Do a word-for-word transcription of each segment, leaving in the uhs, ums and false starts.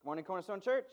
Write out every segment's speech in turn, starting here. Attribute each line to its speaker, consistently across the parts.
Speaker 1: Good morning, Cornerstone Church.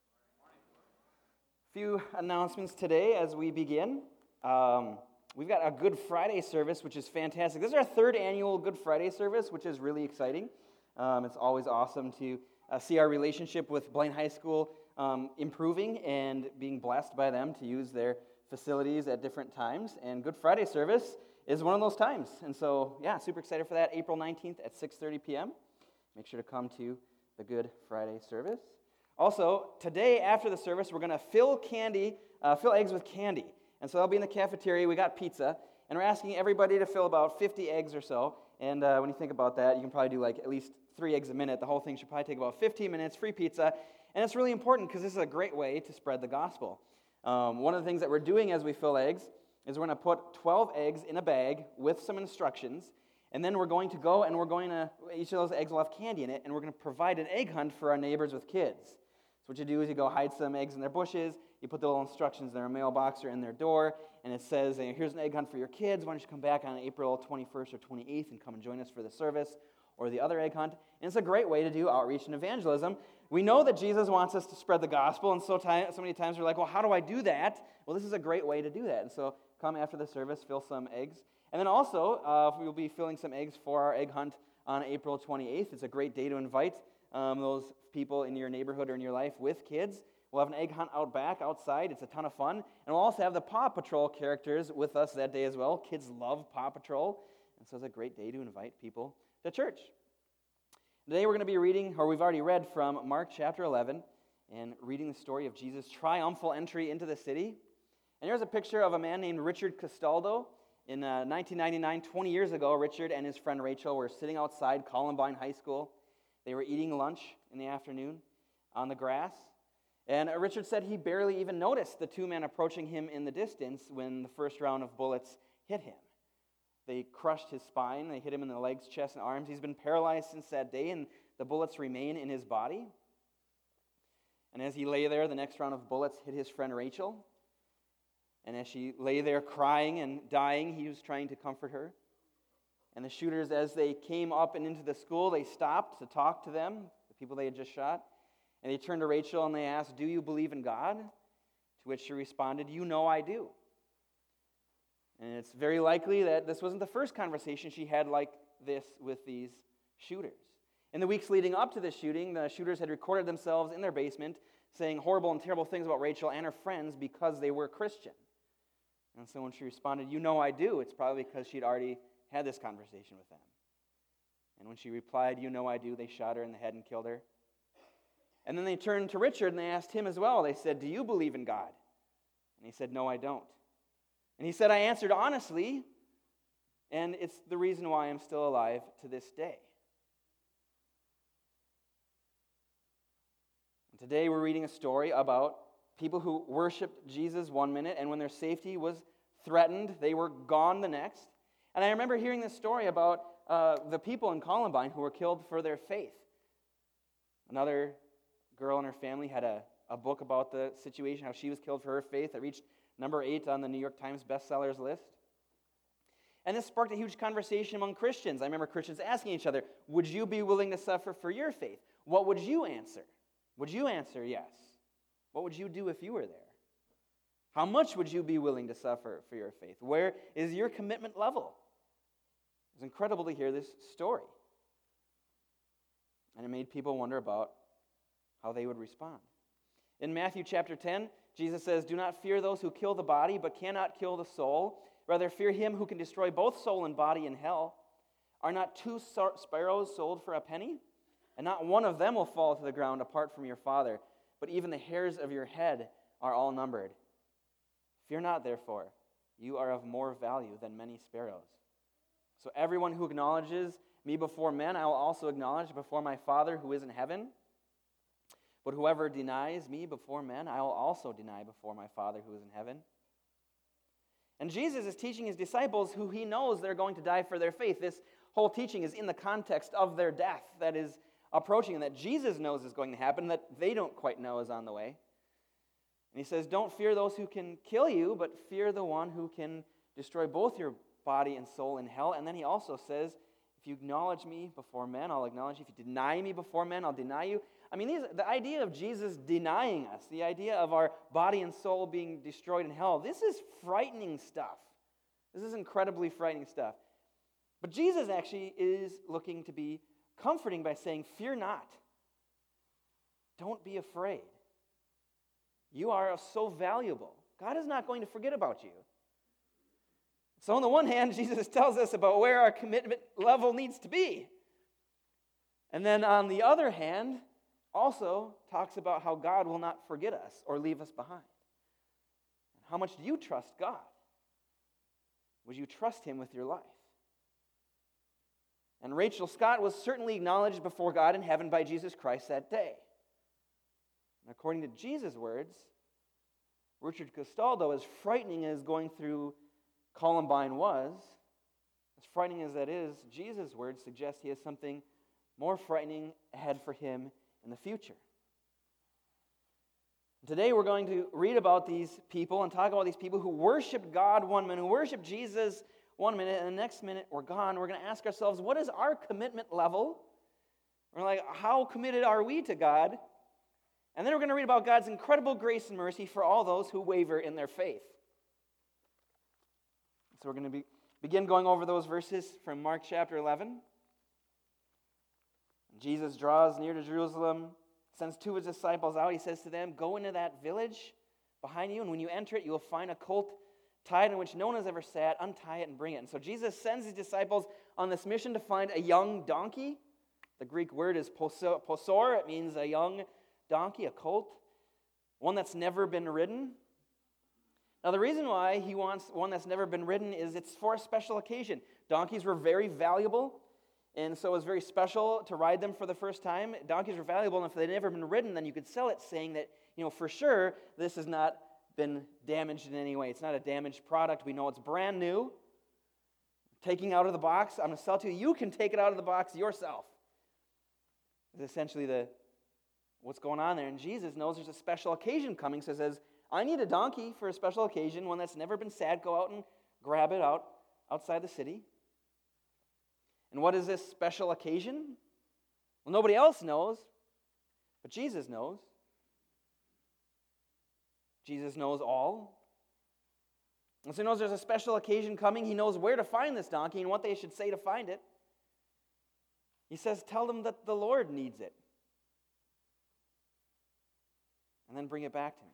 Speaker 1: A few announcements today as we begin. Um, we've got a Good Friday service, which is fantastic. This is our third annual Good Friday service, which is really exciting. Um, it's always awesome to uh, see our relationship with Blaine High School um, improving and being blessed by them to use their facilities at different times. And Good Friday service is one of those times. And so, yeah, super excited for that. April nineteenth at six thirty p.m. Make sure to come to the Good Friday service. Also, today after the service, we're going to fill candy, uh, fill eggs with candy. And so that'll be in the cafeteria. We got pizza, and we're asking everybody to fill about fifty eggs or so. And uh, when you think about that, you can probably do like at least three eggs a minute. The whole thing should probably take about fifteen minutes, free pizza. And it's really important because this is a great way to spread the gospel. Um, one of the things that we're doing as we fill eggs is we're going to put twelve eggs in a bag with some instructions. And then we're going to go and we're going to, each of those eggs will have candy in it, and we're going to provide an egg hunt for our neighbors with kids. So what you do is you go hide some eggs in their bushes, you put the little instructions in their mailbox or in their door, and it says, hey, here's an egg hunt for your kids. Why don't you come back on April twenty-first or twenty-eighth and come and join us for the service or the other egg hunt. And it's a great way to do outreach and evangelism. We know that Jesus wants us to spread the gospel, and so, time, so many times we're like, well, how do I do that? Well, this is a great way to do that. And so come after the service, fill some eggs. And then also, uh, we'll be filling some eggs for our egg hunt on April twenty-eighth. It's a great day to invite um, those people in your neighborhood or in your life with kids. We'll have an egg hunt out back, outside. It's a ton of fun. And we'll also have the Paw Patrol characters with us that day as well. Kids love Paw Patrol. And so it's a great day to invite people to church. Today we're going to be reading, or we've already read from Mark chapter eleven, and reading the story of Jesus' triumphal entry into the city. And here's a picture of a man named Richard Castaldo. In uh, nineteen ninety-nine, twenty years ago, Richard and his friend Rachel were sitting outside Columbine High School. They were eating lunch in the afternoon on the grass. And uh, Richard said he barely even noticed the two men approaching him in the distance when the first round of bullets hit him. They crushed his spine. They hit him in the legs, chest, and arms. He's been paralyzed since that day, and the bullets remain in his body. And as he lay there, the next round of bullets hit his friend Rachel. And as she lay there crying and dying, he was trying to comfort her. And the shooters, as they came up and into the school, they stopped to talk to them, the people they had just shot. And they turned to Rachel and they asked, "Do you believe in God?" To which she responded, "You know I do." And it's very likely that this wasn't the first conversation she had like this with these shooters. In the weeks leading up to this shooting, the shooters had recorded themselves in their basement saying horrible and terrible things about Rachel and her friends because they were Christian. And so when she responded, "You know I do," it's probably because she'd already had this conversation with them. And when she replied, "You know I do," they shot her in the head and killed her. And then they turned to Richard and they asked him as well. They said, "Do you believe in God?" And he said, "No, I don't." And he said, "I answered honestly, and it's the reason why I'm still alive to this day." And today we're reading a story about people who worshiped Jesus one minute, and when their safety was threatened, they were gone the next. And I remember hearing this story about uh, the people in Columbine who were killed for their faith. Another girl and her family had a, a book about the situation, how she was killed for her faith, that reached number eight on the New York Times bestsellers list. And this sparked a huge conversation among Christians. I remember Christians asking each other, would you be willing to suffer for your faith? What would you answer? Would you answer yes? What would you do if you were there? How much would you be willing to suffer for your faith? Where is your commitment level? It's incredible to hear this story. And it made people wonder about how they would respond. In Matthew chapter ten, Jesus says, "Do not fear those who kill the body, but cannot kill the soul. Rather fear him who can destroy both soul and body in hell. Are not two sparrows sold for a penny? And not one of them will fall to the ground apart from your Father. But even the hairs of your head are all numbered. Fear not, therefore, you are of more value than many sparrows. So everyone who acknowledges me before men, I will also acknowledge before my Father who is in heaven. But whoever denies me before men, I will also deny before my Father who is in heaven." And Jesus is teaching his disciples who he knows they're going to die for their faith. This whole teaching is in the context of their death that is approaching and that Jesus knows is going to happen, that they don't quite know is on the way. And he says, "Don't fear those who can kill you, but fear the one who can destroy both your body and soul in hell." And then he also says, If you acknowledge me before men, I'll acknowledge you. If you deny me before men, I'll deny you. I mean, these, the idea of Jesus denying us, the idea of our body and soul being destroyed in hell, this is frightening stuff. This is incredibly frightening stuff. But Jesus actually is looking to be comforting by saying, fear not. Don't be afraid. You are so valuable. God is not going to forget about you. So on the one hand, Jesus tells us about where our commitment level needs to be. And then on the other hand, also talks about how God will not forget us or leave us behind. How much do you trust God? Would you trust Him with your life? And Rachel Scott was certainly acknowledged before God in heaven by Jesus Christ that day. And according to Jesus' words, Richard Castaldo, as frightening as going through Columbine was, as frightening as that is, Jesus' words suggest he has something more frightening ahead for him in the future. Today we're going to read about these people and talk about these people who worshiped God one minute, who worshiped Jesus one minute, and the next minute we're gone. We're going to ask ourselves, what is our commitment level? We're like, how committed are we to God? And then we're going to read about God's incredible grace and mercy for all those who waver in their faith. So we're going to be, begin going over those verses from Mark chapter eleven. Jesus draws near to Jerusalem, sends two of his disciples out. He says to them, go into that village behind you, and when you enter it, you will find a colt tied in which no one has ever sat. Untie it and bring it. And so Jesus sends his disciples on this mission to find a young donkey. The Greek word is posor. It means a young donkey, a colt, one that's never been ridden. Now, the reason why he wants one that's never been ridden is it's for a special occasion. Donkeys were very valuable, and so it was very special to ride them for the first time. Donkeys were valuable, and if they'd never been ridden, then you could sell it saying that, you know, for sure, this has not been damaged in any way. It's not a damaged product. We know it's brand new. Taking out of the box, I'm going to sell it to you. You can take it out of the box yourself. It's essentially the what's going on there. And Jesus knows there's a special occasion coming, so he says, I need a donkey for a special occasion, one that's never been sat. Go out and grab it out outside the city. And what is this special occasion? Well, nobody else knows, but Jesus knows. Jesus knows all. And so he knows there's a special occasion coming. He knows where to find this donkey and what they should say to find it. He says, tell them that the Lord needs it. And then bring it back to me.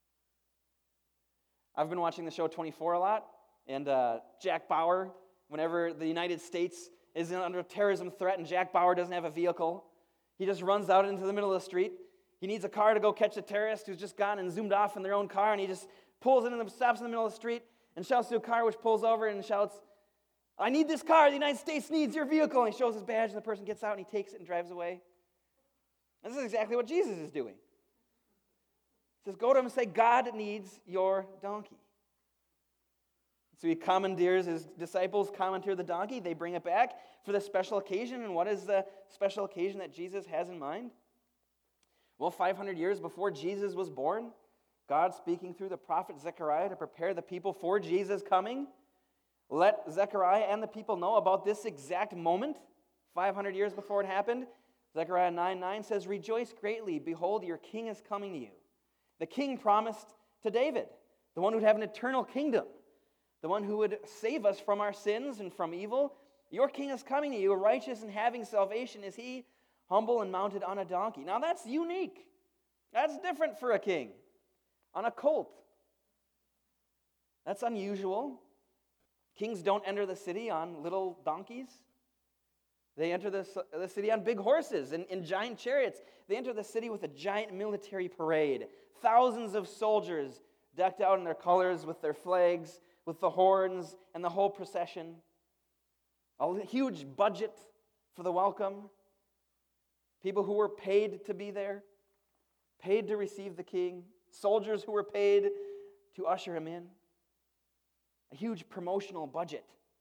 Speaker 1: I've been watching the show twenty-four a lot, and uh, Jack Bauer, whenever the United States is under terrorism threat and Jack Bauer doesn't have a vehicle, he just runs out into the middle of the street. He needs a car to go catch a terrorist who's just gone and zoomed off in their own car, and he just pulls in and stops in the middle of the street and shouts to a car which pulls over and shouts, I need this car, the United States needs your vehicle. And he shows his badge, and the person gets out and he takes it and drives away. And this is exactly what Jesus is doing. He says, go to him and say, God needs your donkey. So he commandeers his disciples, commandeer the donkey. They bring it back for the special occasion. And what is the special occasion that Jesus has in mind? Well, five hundred years before Jesus was born, God speaking through the prophet Zechariah to prepare the people for Jesus coming, let Zechariah and the people know about this exact moment, five hundred years before it happened. Zechariah nine nine says, rejoice greatly, behold, your king is coming to you. The king promised to David, the one who would have an eternal kingdom, the one who would save us from our sins and from evil. Your king is coming to you, righteous and having salvation is he, humble and mounted on a donkey. Now that's unique. That's different for a king. On a colt. That's unusual. Kings don't enter the city on little donkeys. They enter the, the city on big horses and in giant chariots. They enter the city with a giant military parade. Thousands of soldiers decked out in their colors with their flags, with the horns and the whole procession. A huge budget for the welcome. People who were paid to be there, paid to receive the king. Soldiers who were paid to usher him in. A huge promotional budget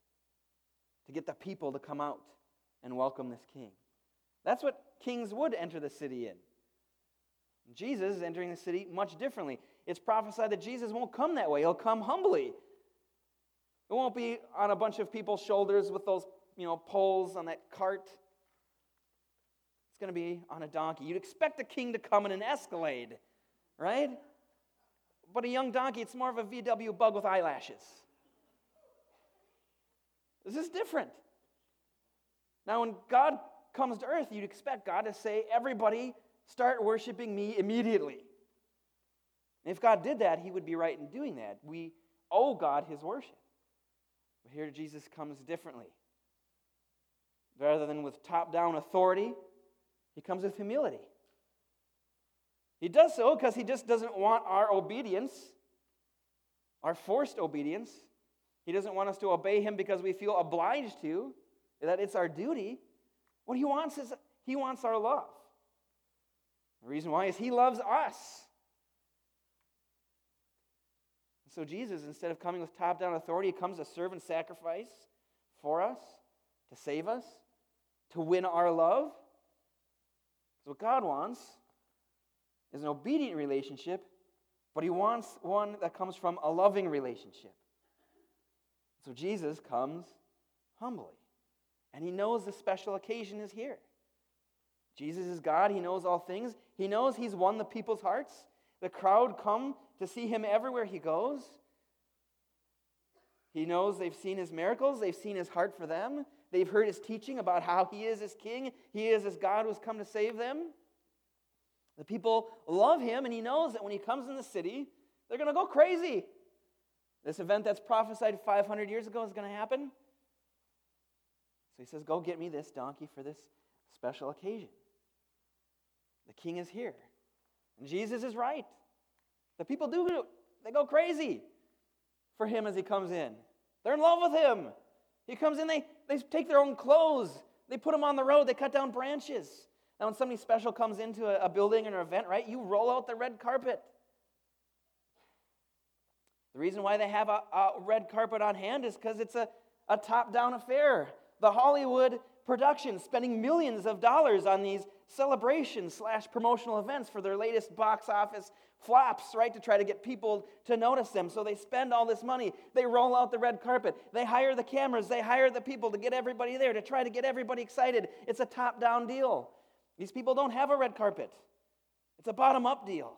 Speaker 1: to get the people to come out and welcome this king. That's what kings would enter the city in. Jesus is entering the city much differently. It's prophesied that Jesus won't come that way. He'll come humbly. It won't be on a bunch of people's shoulders with those you know, poles on that cart. It's going to be on a donkey. You'd expect a king to come in an Escalade, right? But a young donkey, it's more of a V W bug with eyelashes. This is different. Now, when God comes to earth, you'd expect God to say, everybody start worshiping me immediately. And if God did that, he would be right in doing that. We owe God his worship. But here Jesus comes differently. Rather than with top-down authority, he comes with humility. He does so because he just doesn't want our obedience, our forced obedience. He doesn't want us to obey him because we feel obliged to, that it's our duty. What he wants is, he wants our love. The reason why is he loves us. So Jesus, instead of coming with top-down authority, he comes to serve and sacrifice for us, to save us, to win our love. So what God wants is an obedient relationship, but he wants one that comes from a loving relationship. So Jesus comes humbly, and he knows the special occasion is here. Jesus is God. He knows all things. He knows he's won the people's hearts. The crowd come to see him everywhere he goes. He knows they've seen his miracles. They've seen his heart for them. They've heard his teaching about how he is his king. He is his God who has come to save them. The people love him, and he knows that when he comes in the city, they're going to go crazy. This event that's prophesied five hundred years ago is going to happen. So he says, go get me this donkey for this special occasion. The king is here. And Jesus is right. The people do, they go crazy for him as he comes in. They're in love with him. He comes in, they, they take their own clothes. They put them on the road. They cut down branches. Now, when somebody special comes into a, a building or an event, right, you roll out the red carpet. The reason why they have a, a red carpet on hand is because it's a, a top-down affair. The Hollywood production spending millions of dollars on these celebrations slash promotional events for their latest box office flops, right, to try to get people to notice them. So they spend all this money. They roll out the red carpet. They hire the cameras. They hire the people to get everybody there, to try to get everybody excited. It's a top-down deal. These people don't have a red carpet. It's a bottom-up deal.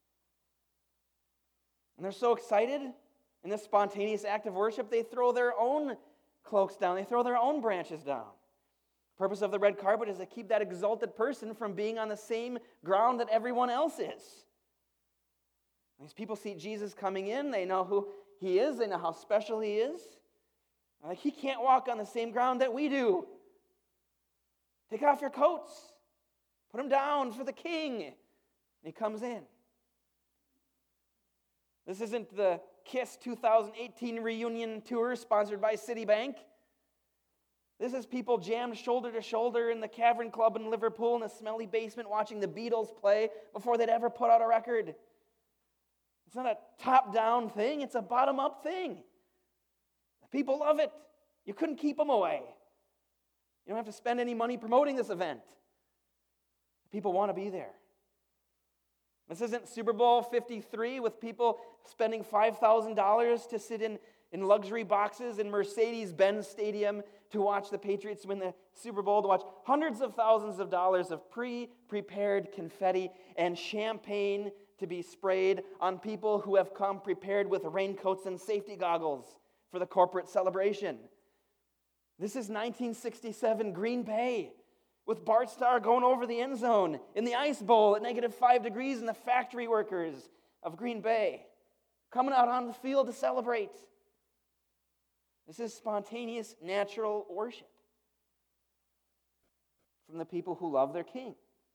Speaker 1: And they're so excited in this spontaneous act of worship, they throw their own cloaks down. They throw their own branches down. The purpose of the red carpet is to keep that exalted person from being on the same ground that everyone else is. These people see Jesus coming in. They know who he is. They know how special he is. Like, he can't walk on the same ground that we do. Take off your coats. Put them down for the king. And he comes in. This isn't the KISS two thousand eighteen reunion tour sponsored by Citibank. This is people jammed shoulder to shoulder in the Cavern Club in Liverpool in a smelly basement watching the Beatles play before they'd ever put out a record. It's not a top-down thing. It's a bottom-up thing. The people love it. You couldn't keep them away. You don't have to spend any money promoting this event. People want to be there. This isn't Super Bowl fifty-three with people spending five thousand dollars to sit in, in luxury boxes in Mercedes-Benz Stadium to watch the Patriots win the Super Bowl, to watch hundreds of thousands of dollars of pre-prepared confetti and champagne to be sprayed on people who have come prepared with raincoats and safety goggles for the corporate celebration. This is nineteen sixty-seven Green Bay, with Bart Starr going over the end zone in the ice bowl at negative five degrees, and the factory workers of Green Bay coming out on the field to celebrate. This is spontaneous, natural worship from the people who love their king.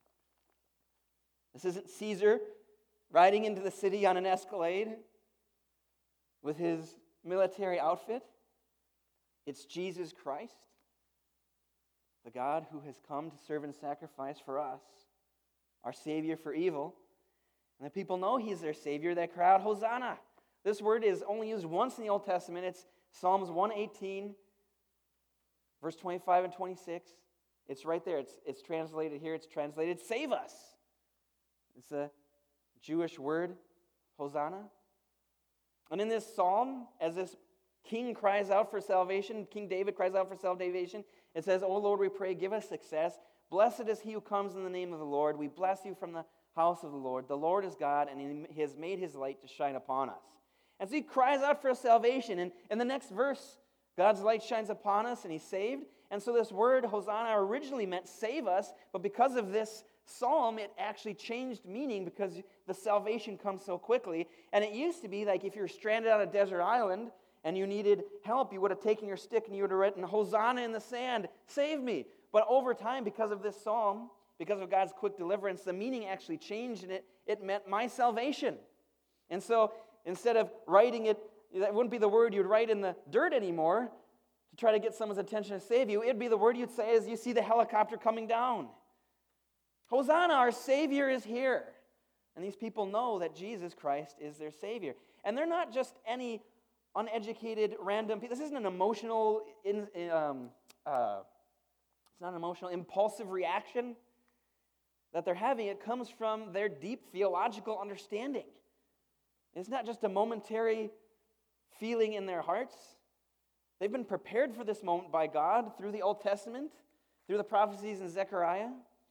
Speaker 1: This isn't Caesar riding into the city on an Escalade with his military outfit. It's Jesus Christ, the God who has come to serve and sacrifice for us, our Savior for evil. And the people know he's their Savior. They cry out, Hosanna. This word is only used once in the Old Testament. It's Psalms one eighteen, verse twenty-five and twenty-six. It's right there. It's, it's translated here. It's translated, save us. It's a Jewish word, Hosanna. And in this psalm, as this king cries out for salvation. King David cries out for salvation. It says, "O Lord, we pray, give us success. Blessed is he who comes in the name of the Lord. We bless you from the house of the Lord. The Lord is God, and he has made his light to shine upon us." And so he cries out for salvation. And in the next verse, God's light shines upon us, and he's saved. And so this word, Hosanna, originally meant save us, but because of this psalm, it actually changed meaning because the salvation comes so quickly. And it used to be like if you were stranded on a desert island and you needed help, you would have taken your stick and you would have written, "Hosanna in the sand, save me." But over time, because of this psalm, because of God's quick deliverance, the meaning actually changed, and it, it meant my salvation. And so instead of writing it, that wouldn't be the word you'd write in the dirt anymore to try to get someone's attention to save you. It'd be the word you'd say as you see the helicopter coming down. Hosanna, our Savior is here. And these people know that Jesus Christ is their Savior. And they're not just any uneducated, random people. This isn't an emotional, in, um, uh, it's not an emotional, impulsive reaction that they're having. It comes from their deep theological understanding. It's not just a momentary feeling in their hearts. They've been prepared for this moment by God through the Old Testament, through the prophecies in Zechariah.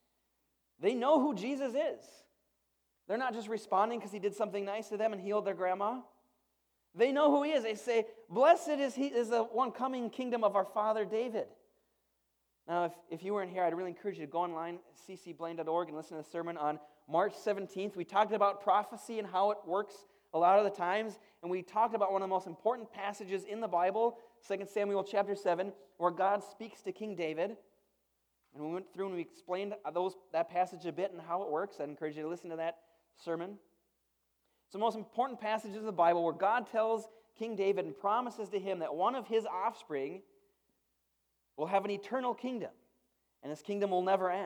Speaker 1: They know who Jesus is. They're not just responding because he did something nice to them and healed their grandma. They know who he is. They say, "Blessed is he is the one coming kingdom of our father David." Now, if, if you weren't here, I'd really encourage you to go online, c c blaine dot org, and listen to the sermon on March seventeenth. We talked about prophecy and how it works a lot of the times, and we talked about one of the most important passages in the Bible, Second Samuel chapter seven, where God speaks to King David. And we went through and we explained those, that passage a bit and how it works. I'd encourage you to listen to that sermon. It's the most important passage of the Bible where God tells King David and promises to him that one of his offspring will have an eternal kingdom, and his kingdom will never end.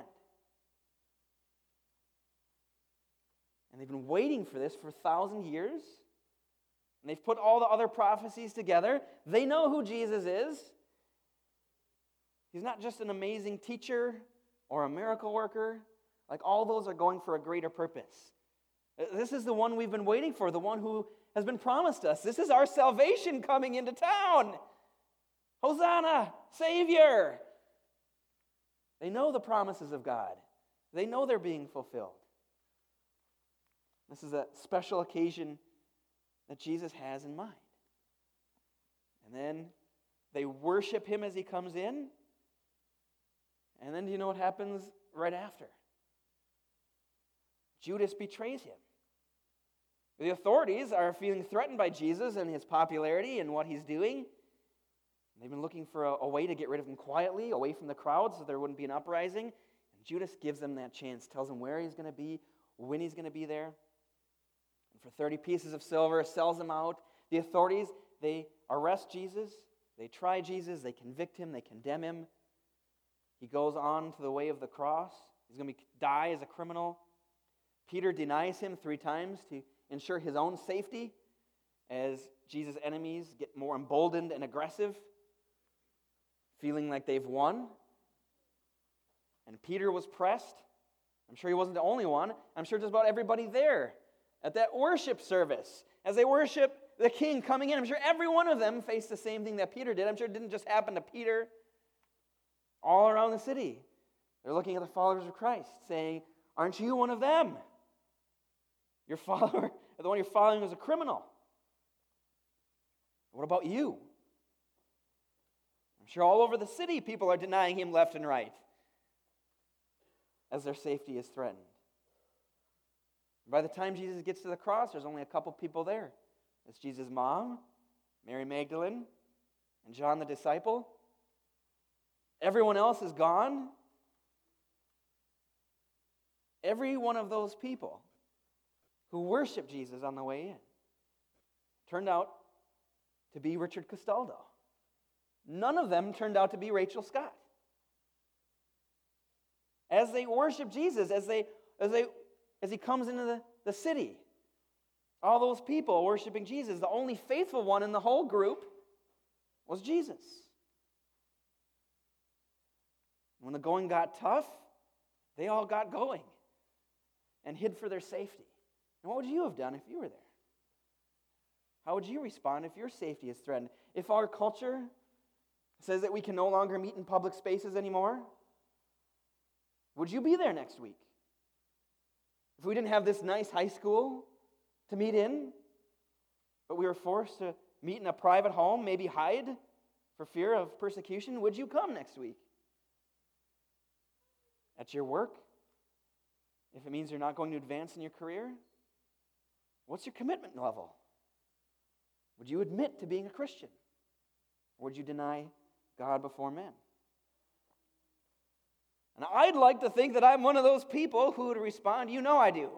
Speaker 1: And they've been waiting for this for a thousand years, and they've put all the other prophecies together. They know who Jesus is. He's not just an amazing teacher or a miracle worker. Like, all those are going for a greater purpose. This is the one we've been waiting for, the one who has been promised us. This is our salvation coming into town. Hosanna, Savior. They know the promises of God. They know they're being fulfilled. This is a special occasion that Jesus has in mind. And then they worship him as he comes in. And then do you know what happens right after? Judas betrays him. The authorities are feeling threatened by Jesus and his popularity and what he's doing. They've been looking for a, a way to get rid of him quietly, away from the crowd, so there wouldn't be an uprising. And Judas gives them that chance, tells them where he's going to be, when he's going to be there. And for thirty pieces of silver, sells him out. The authorities, they arrest Jesus. They try Jesus. They convict him. They condemn him. He goes on to the way of the cross. He's going to be, die as a criminal. Peter denies him three times to ensure his own safety as Jesus' enemies get more emboldened and aggressive, feeling like they've won. And Peter was pressed. I'm sure he wasn't the only one. I'm sure just about everybody there at that worship service, as they worship the King coming in, I'm sure every one of them faced the same thing that Peter did. I'm sure it didn't just happen to Peter. All around the city, they're looking at the followers of Christ, saying, "Aren't you one of them? Your follower, the one you're following is a criminal. What about you?" I'm sure all over the city, people are denying him left and right as their safety is threatened. By the time Jesus gets to the cross, there's only a couple people there. It's Jesus' mom, Mary Magdalene, and John the disciple. Everyone else is gone. Every one of those people who worshiped Jesus on the way in turned out to be Richard Castaldo. None of them turned out to be Rachel Scott. As they worship Jesus, as they as they as he comes into the, the city, all those people worshiping Jesus, the only faithful one in the whole group was Jesus. When the going got tough, they all got going and hid for their safety. And what would you have done if you were there? How would you respond if your safety is threatened? If our culture says that we can no longer meet in public spaces anymore, would you be there next week? If we didn't have this nice high school to meet in, but we were forced to meet in a private home, maybe hide for fear of persecution, would you come next week? At your work, if it means you're not going to advance in your career, what's your commitment level? Would you admit to being a Christian? Or would you deny God before men? And I'd like to think that I'm one of those people who would respond, you know I do.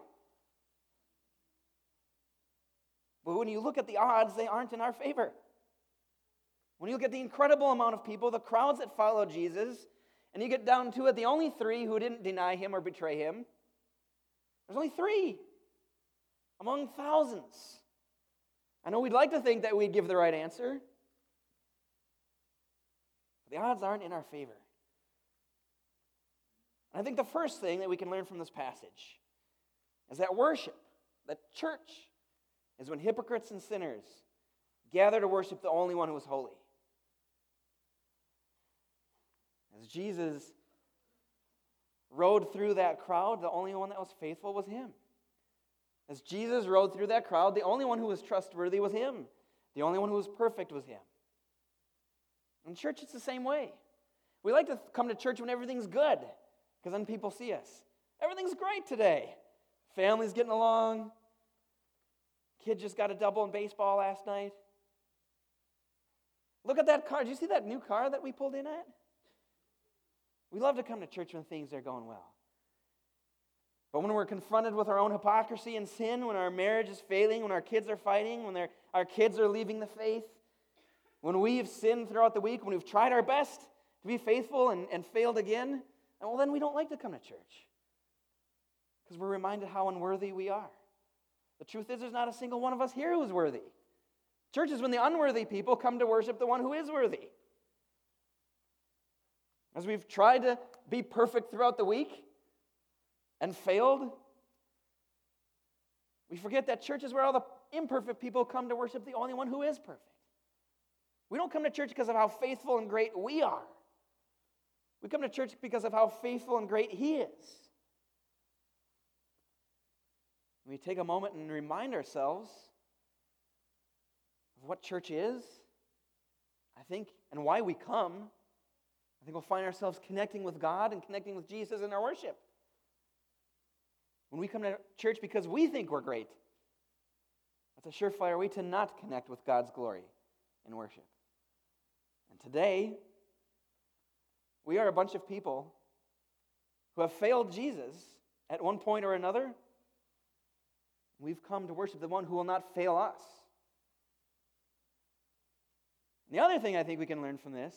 Speaker 1: But when you look at the odds, they aren't in our favor. When you look at the incredible amount of people, the crowds that follow Jesus, and you get down to it, the only three who didn't deny him or betray him, there's only three among thousands. I know we'd like to think that we'd give the right answer, but the odds aren't in our favor. And I think the first thing that we can learn from this passage is that worship, that church, is when hypocrites and sinners gather to worship the only one who is holy. As Jesus rode through that crowd, the only one that was faithful was him. As Jesus rode through that crowd, the only one who was trustworthy was him. The only one who was perfect was him. In church, it's the same way. We like to come to church when everything's good, because then people see us. Everything's great today. Family's getting along. Kid just got a double in baseball last night. Look at that car. Did you see that new car that we pulled in at? We love to come to church when things are going well. But when we're confronted with our own hypocrisy and sin, when our marriage is failing, when our kids are fighting, when our kids are leaving the faith, when we've sinned throughout the week, when we've tried our best to be faithful and, and failed again, well, then we don't like to come to church because we're reminded how unworthy we are. The truth is, there's not a single one of us here who is worthy. Church is when the unworthy people come to worship the one who is worthy. As we've tried to be perfect throughout the week and failed, we forget that church is where all the imperfect people come to worship the only one who is perfect. We don't come to church because of how faithful and great we are. We come to church because of how faithful and great he is. We take a moment and remind ourselves of what church is, I think, and why we come. I think we'll find ourselves connecting with God and connecting with Jesus in our worship. When we come to church because we think we're great, that's a surefire way to not connect with God's glory in worship. And today, we are a bunch of people who have failed Jesus at one point or another. We've come to worship the one who will not fail us. And the other thing I think we can learn from this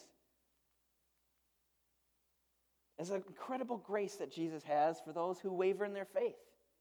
Speaker 1: is an incredible grace that Jesus has for those who waver in their faith.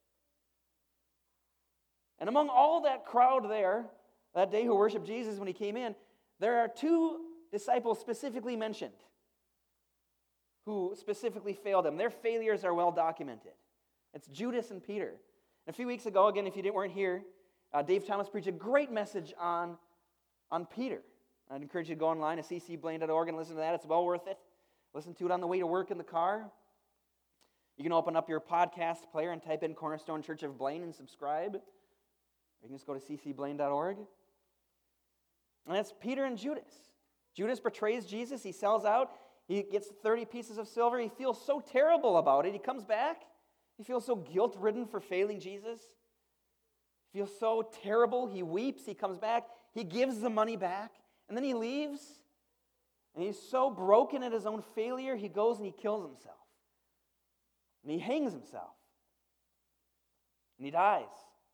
Speaker 1: And among all that crowd there that day who worshiped Jesus when he came in, there are two disciples specifically mentioned who specifically failed him. Their failures are well documented. It's Judas and Peter. A few weeks ago, again, if you didn't, weren't here, uh, Dave Thomas preached a great message on, on Peter. I'd encourage you to go online at c c blaine dot org and listen to that. It's well worth it. Listen to it on the way to work in the car. You can open up your podcast player and type in Cornerstone Church of Blaine and subscribe. Or you can just go to c c blaine dot org. And that's Peter and Judas. Judas betrays Jesus. He sells out. He gets thirty pieces of silver. He feels so terrible about it. He comes back. He feels so guilt-ridden for failing Jesus. He feels so terrible. He weeps. He comes back. He gives the money back. And then he leaves. And he's so broken at his own failure, he goes and he kills himself. And he hangs himself. And he dies.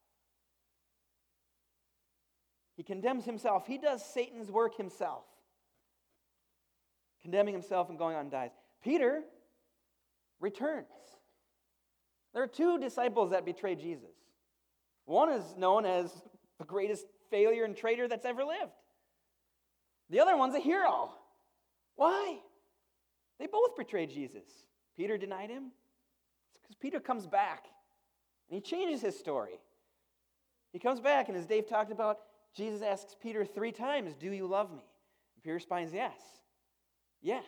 Speaker 1: He condemns himself. He does Satan's work himself. Condemning himself and going on and dies. Peter returns. There are two disciples that betrayed Jesus. One is known as the greatest failure and traitor that's ever lived. The other one's a hero. Why? They both betrayed Jesus. Peter denied him. It's because Peter comes back and he changes his story. He comes back, and as Dave talked about, Jesus asks Peter three times, do you love me? And Peter responds, yes. Yes.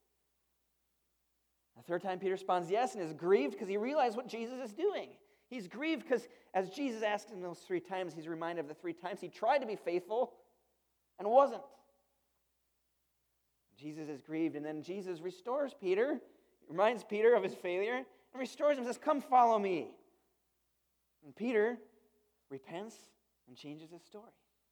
Speaker 1: The third time Peter responds yes and is grieved because he realized what Jesus is doing. He's grieved because as Jesus asked him those three times, he's reminded of the three times he tried to be faithful and wasn't. Jesus is grieved, and then Jesus restores Peter, reminds Peter of his failure, and restores him and says, come follow me. And Peter repents and changes his story.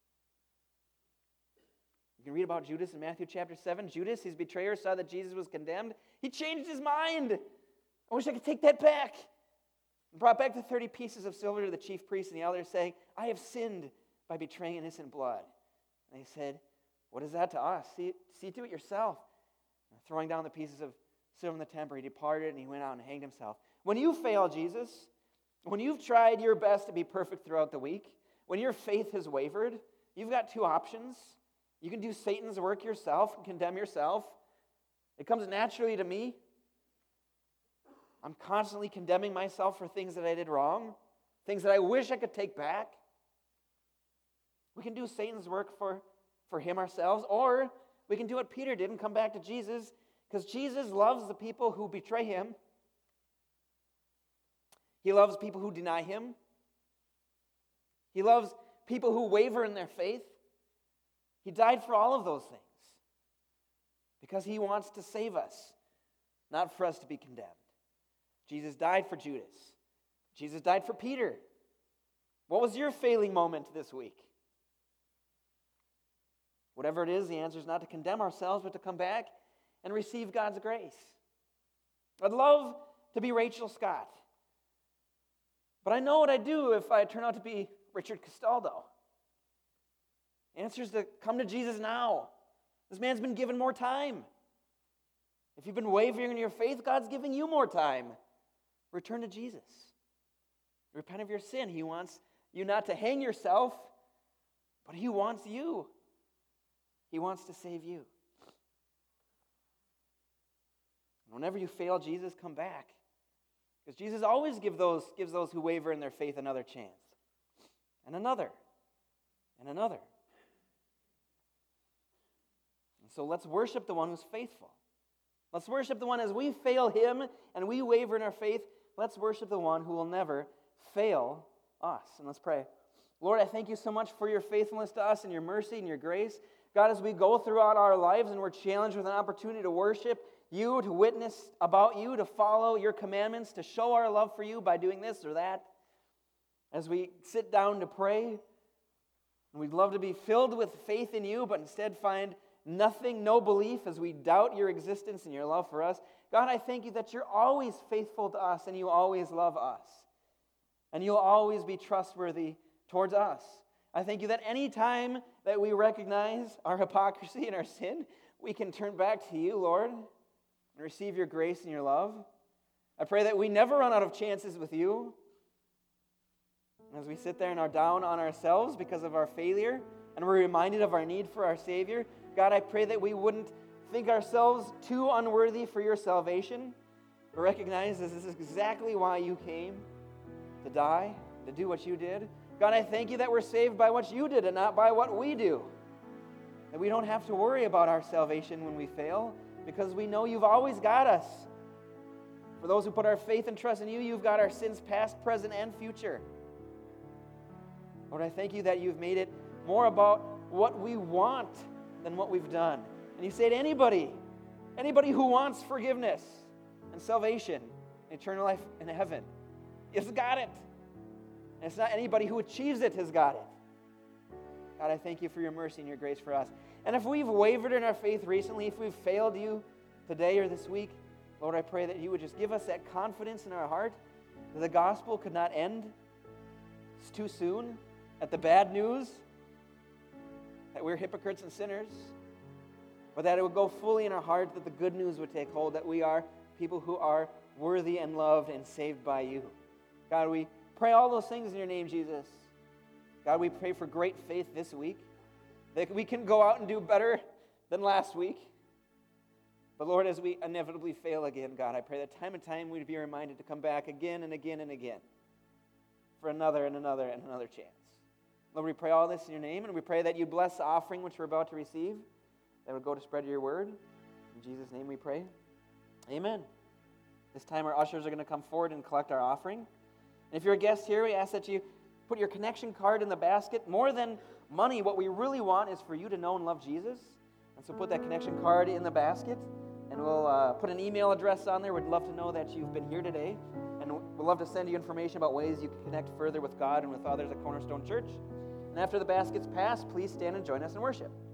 Speaker 1: You can read about Judas in Matthew chapter seven. Judas, his betrayer, saw that Jesus was condemned. He changed his mind. I wish I could take that back. And brought back the thirty pieces of silver to the chief priests and the elders, saying, I have sinned by betraying innocent blood. And they said, what is that to us? See, see to it yourself. And throwing down the pieces of silver in the temple, he departed and he went out and hanged himself. When you fail, Jesus, when you've tried your best to be perfect throughout the week, when your faith has wavered, you've got two options. You can do Satan's work yourself and condemn yourself. It comes naturally to me. I'm constantly condemning myself for things that I did wrong, things that I wish I could take back. We can do Satan's work for, for him ourselves, or we can do what Peter did and come back to Jesus, because Jesus loves the people who betray him. He loves people who deny him. He loves people who waver in their faith. He died for all of those things because he wants to save us, not for us to be condemned. Jesus died for Judas. Jesus died for Peter. What was your failing moment this week? Whatever it is, the answer is not to condemn ourselves, but to come back and receive God's grace. I'd love to be Rachel Scott, but I know what I'd do if I turn out to be Richard Castaldo. The answer is to come to Jesus now. This man's been given more time. If you've been wavering in your faith, God's giving you more time. Return to Jesus. Repent of your sin. He wants you not to hang yourself, but he wants you. He wants to save you. Whenever you fail Jesus, come back. Because Jesus always give those, gives those who waver in their faith another chance. And another. And another. And so let's worship the one who's faithful. Let's worship the one as we fail him and we waver in our faith. Let's worship the one who will never fail us. And let's pray. Lord, I thank you so much for your faithfulness to us and your mercy and your grace. God, as we go throughout our lives and we're challenged with an opportunity to worship you, to witness about you, to follow your commandments, to show our love for you by doing this or that, as we sit down to pray, we'd love to be filled with faith in you, but instead find nothing, no belief as we doubt your existence and your love for us. God, I thank you that you're always faithful to us and you always love us. And you'll always be trustworthy towards us. I thank you that any time that we recognize our hypocrisy and our sin, we can turn back to you, Lord, and receive your grace and your love. I pray that we never run out of chances with you. As we sit there and are down on ourselves because of our failure, and we're reminded of our need for our Savior, God, I pray that we wouldn't think ourselves too unworthy for your salvation, but recognize this is exactly why you came, to die, to do what you did. God, I thank you that we're saved by what you did and not by what we do. That we don't have to worry about our salvation when we fail, because we know you've always got us. For those who put our faith and trust in you, you've got our sins past, present, and future. Lord, I thank you that you've made it more about what we want than what we've done. And you say to anybody, anybody who wants forgiveness and salvation, eternal life in heaven, you've got it. And it's not anybody who achieves it has got it. God, I thank you for your mercy and your grace for us. And if we've wavered in our faith recently, if we've failed you today or this week, Lord, I pray that you would just give us that confidence in our heart that the gospel could not end too soon at the bad news, that we're hypocrites and sinners, but that it would go fully in our heart, that the good news would take hold, that we are people who are worthy and loved and saved by you. God, we pray all those things in your name, Jesus. God, we pray for great faith this week, that we can go out and do better than last week. But Lord, as we inevitably fail again, God, I pray that time and time we'd be reminded to come back again and again and again for another and another and another chance. Lord, we pray all this in your name, and we pray that you bless the offering which we're about to receive, that would go to spread your word. In Jesus' name we pray. Amen. This time our ushers are going to come forward and collect our offering. And if you're a guest here, we ask that you put your connection card in the basket. More than money, what we really want is for you to know and love Jesus. And so put that connection card in the basket, and we'll uh, put an email address on there. We'd love to know that you've been here today. And we'd love to send you information about ways you can connect further with God and with others at Cornerstone Church. And after the baskets pass, please stand and join us in worship.